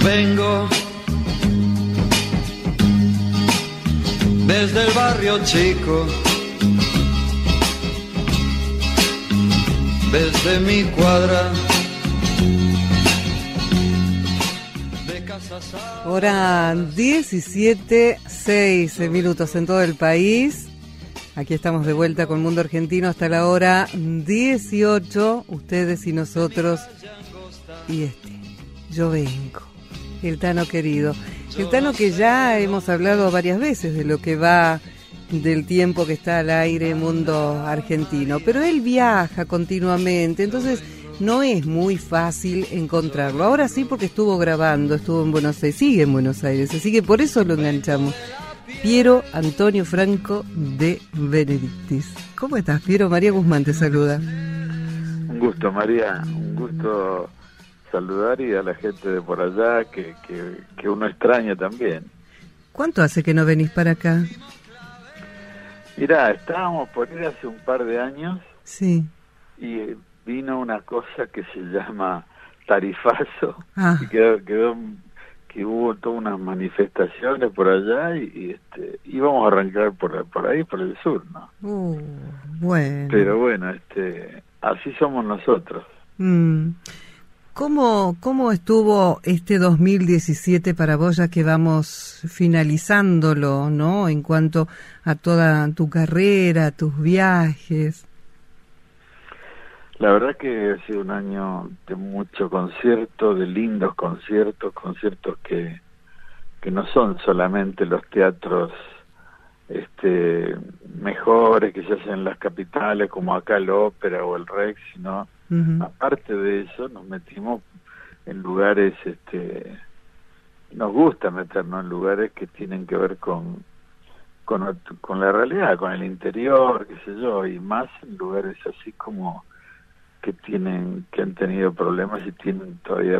Vengo desde el barrio chico, desde mi cuadra de casas. Hora 17:06 en todo el país. Aquí estamos de vuelta con Mundo Argentino hasta la hora 18. Ustedes y nosotros. Y yo vengo. El Tano querido. El Tano que ya hemos hablado varias veces de lo que va del tiempo que está al aire Mundo Argentino. Pero él viaja continuamente, entonces no es muy fácil encontrarlo. Ahora sí, porque estuvo grabando, estuvo en Buenos Aires, sigue en Buenos Aires, así que por eso lo enganchamos. Piero Antonio Franco de Benedictis. ¿Cómo estás, Piero? María Guzmán te saluda. Un gusto, María, un gusto saludar y a la gente de por allá que uno extraña también. ¿Cuánto hace que no venís para acá? Mirá, estábamos por ir hace un par de años. Sí. Y vino una cosa que se llama tarifazo. Y que hubo todas unas manifestaciones por allá y íbamos a arrancar por ahí, por el sur, ¿no? Bueno. Pero bueno, así somos nosotros. ¿Cómo estuvo este 2017 para vos, ya que vamos finalizándolo, ¿no? En cuanto a toda tu carrera, tus viajes. La verdad que ha sido un año de mucho concierto, de lindos conciertos que no son solamente los teatros mejores que se hacen en las capitales, como acá el Ópera o el Rex, sino aparte de eso nos metimos en lugares, nos gusta meternos en lugares que tienen que ver con la realidad, con el interior, qué sé yo, y más en lugares así como que han tenido problemas y tienen todavía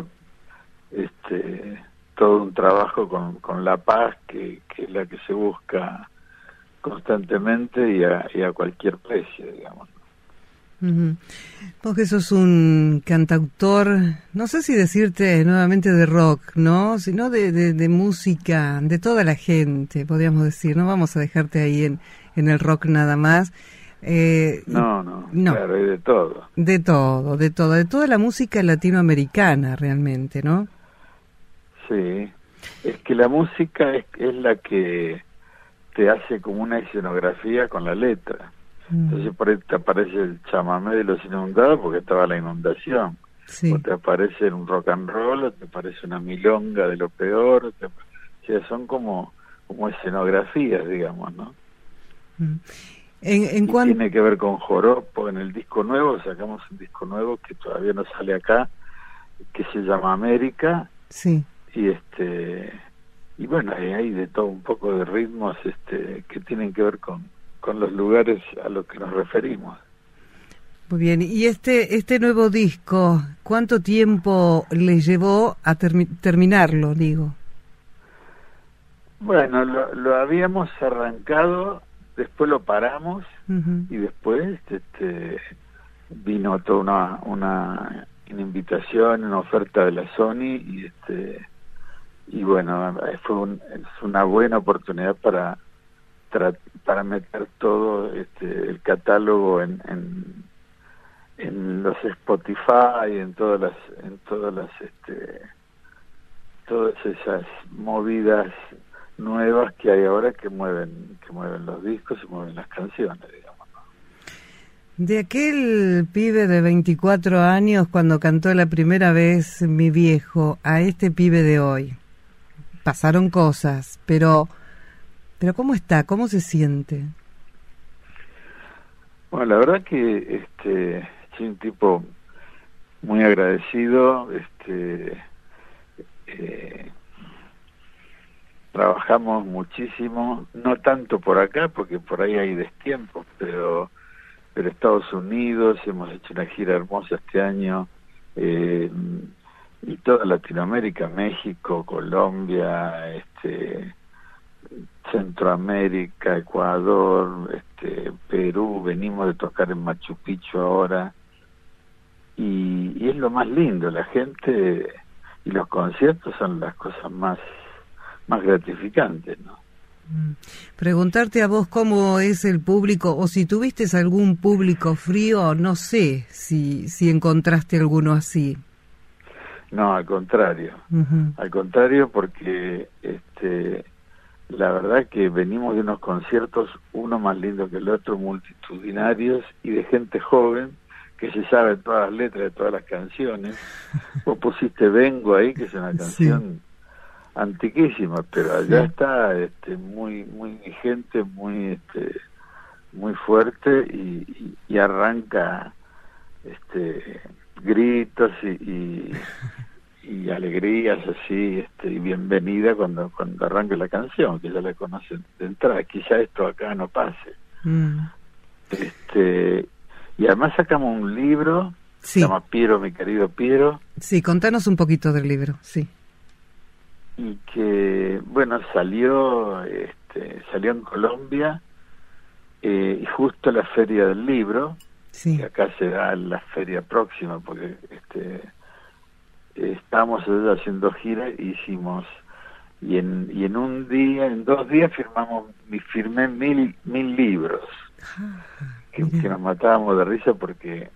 todo un trabajo con la paz que es la que se busca constantemente y a cualquier precio, digamos. Vos que sos un cantautor, no sé si decirte nuevamente de rock, ¿no? Sino de música, de toda la gente, podríamos decir. No vamos a dejarte ahí en el rock nada más. No, claro, hay de todo. De toda la música latinoamericana realmente, ¿no? Sí, es que la música es la que te hace como una escenografía con la letra. Entonces por ahí te aparece el chamamé de los inundados porque estaba la inundación. Sí. O te aparece un rock and roll, o te aparece una milonga de lo peor. O sea, son como escenografías, digamos, ¿no? Tiene que ver con joropo. En el disco nuevo, sacamos un disco nuevo que todavía no sale acá, que se llama América. Sí. Y bueno, hay de todo un poco de ritmos que tienen que ver con los lugares a los que nos referimos. Muy bien, y este nuevo disco, ¿cuánto tiempo le llevó a terminarlo, digo? Bueno, lo habíamos arrancado, después lo paramos, y después vino toda una invitación, una oferta de la Sony, y bueno, es una buena oportunidad para meter todo el catálogo en los Spotify, en todas esas movidas nuevas que hay ahora que mueven los discos y mueven las canciones, digamos, ¿no? De aquel pibe de 24 años cuando cantó la primera vez Mi Viejo a este pibe de hoy, pasaron cosas, pero ¿cómo está? ¿Cómo se siente? Bueno, la verdad que soy un tipo muy agradecido. Trabajamos muchísimo, no tanto por acá, porque por ahí hay destiempos, pero Estados Unidos, hemos hecho una gira hermosa este año, y toda Latinoamérica, México, Colombia, Centroamérica, Ecuador, Perú, venimos de tocar en Machu Picchu ahora, y es lo más lindo, la gente los conciertos son las cosas más gratificantes, ¿no? Preguntarte a vos cómo es el público, o si tuviste algún público frío, no sé si encontraste alguno así. No, al contrario. Al contrario, porque la verdad que venimos de unos conciertos, uno más lindo que el otro, multitudinarios, y de gente joven que se sabe todas las letras de todas las canciones. Vos pusiste Vengo ahí, que es una canción antiquísima, pero allá está muy vigente, muy fuerte, y arranca gritos y alegrías así, y bienvenida cuando arranque la canción, que ya la conocen de entrada. Quizá esto acá no pase. Y además sacamos un libro, se llama Piero, mi querido Piero. Sí, contanos un poquito del libro, sí. Y que, bueno, salió en Colombia, y justo la Feria del Libro, que acá se da la feria próxima, porque estábamos allá haciendo gira, hicimos, y en un día, en 2 días firmé 1000 libros, que nos matábamos de risa porque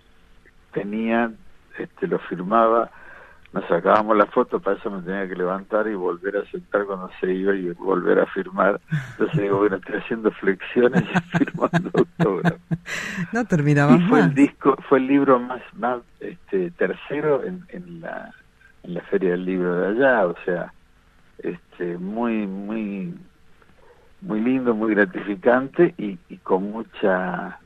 lo firmaba, nos sacábamos la foto, para eso me tenía que levantar y volver a sentar cuando se iba y volver a firmar. Entonces digo, bueno, estoy haciendo flexiones y firmando autógrafos. No terminaba más. Fue el libro más tercero en la Feria del Libro de allá, o sea, muy lindo, muy gratificante, y con mucha,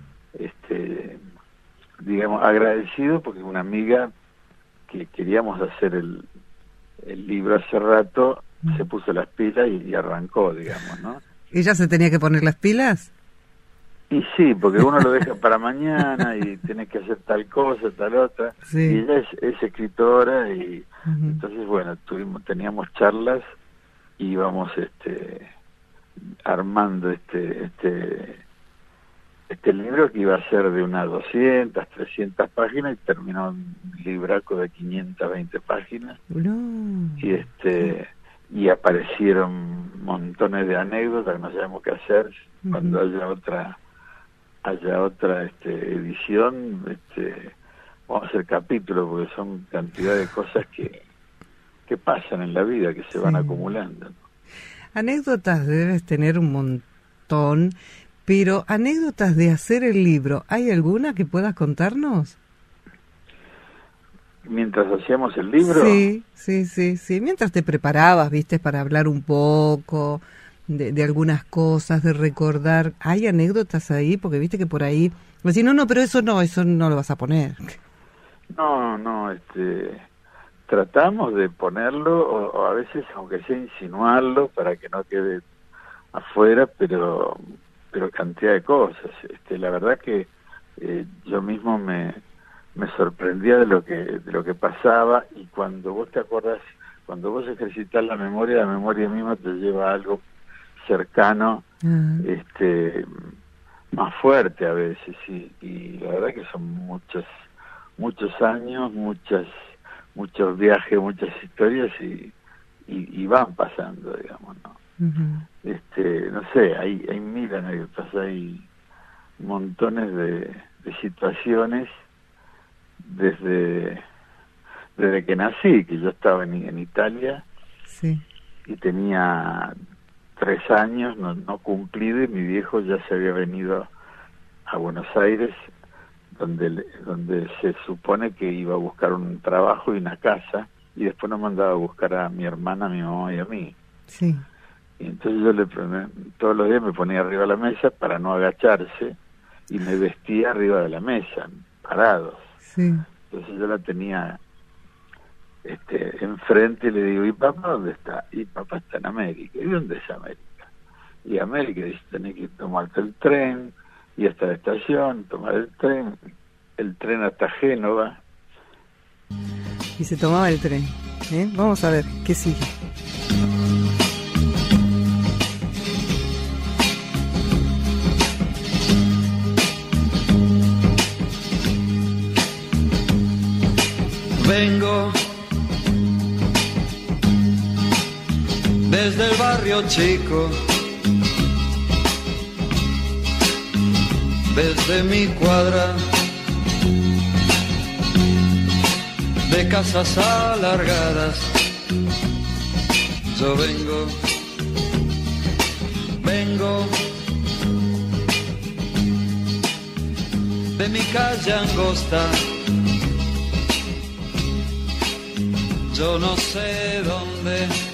digamos, agradecido, porque una amiga que queríamos hacer el libro hace rato, se puso las pilas y arrancó, digamos, ¿no? ¿Ella se tenía que poner las pilas? Y sí, porque uno lo deja para mañana y tiene que hacer tal cosa, tal otra. Y ella es escritora, y entonces, bueno, teníamos charlas y íbamos armando este libro, que iba a ser de unas 200, 300 páginas, y terminó un libraco de 520 páginas. Y aparecieron montones de anécdotas que no sabemos qué hacer. Cuando haya otra edición, vamos a hacer capítulos, porque son cantidad de cosas que pasan en la vida, que se van acumulando, ¿no? Anécdotas debes tener un montón, pero anécdotas de hacer el libro, ¿hay alguna que puedas contarnos? Mientras hacíamos el libro. Sí. Mientras te preparabas, viste, para hablar un poco de algunas cosas, de recordar. ¿Hay anécdotas ahí? Porque viste que por ahí... Decís, no, pero eso no lo vas a poner. No, tratamos de ponerlo, o a veces, aunque sea insinuarlo, para que no quede afuera, pero cantidad de cosas. La verdad que yo mismo me sorprendía de lo que pasaba, y cuando vos te acordás, cuando vos ejercitas la memoria misma te lleva a algo cercano, más fuerte a veces, y la verdad que son muchos años, muchos viajes, muchas historias, y van pasando, digamos, ¿no? No sé, hay 1000 anécdotas, hay montones de situaciones desde que nací, que yo estaba en Italia, y tenía 3 años no cumplido, y mi viejo ya se había venido a Buenos Aires, donde se supone que iba a buscar un trabajo y una casa, y después nos mandaba a buscar a mi hermana, a mi mamá y a mí. Y entonces yo todos los días me ponía arriba de la mesa para no agacharse, y me vestía arriba de la mesa, parados. Entonces yo la tenía enfrente, y le digo, ¿y papá dónde está? Y papá está en América. ¿Y dónde es América? Y América dice, tenés que tomarte el tren, y hasta la estación, tomar el tren hasta Génova. Y se tomaba el tren, ¿eh? Vamos a ver, ¿qué sigue? Vengo desde el barrio chico, desde mi cuadra, de casas alargadas, yo vengo de mi calle angosta, yo no sé dónde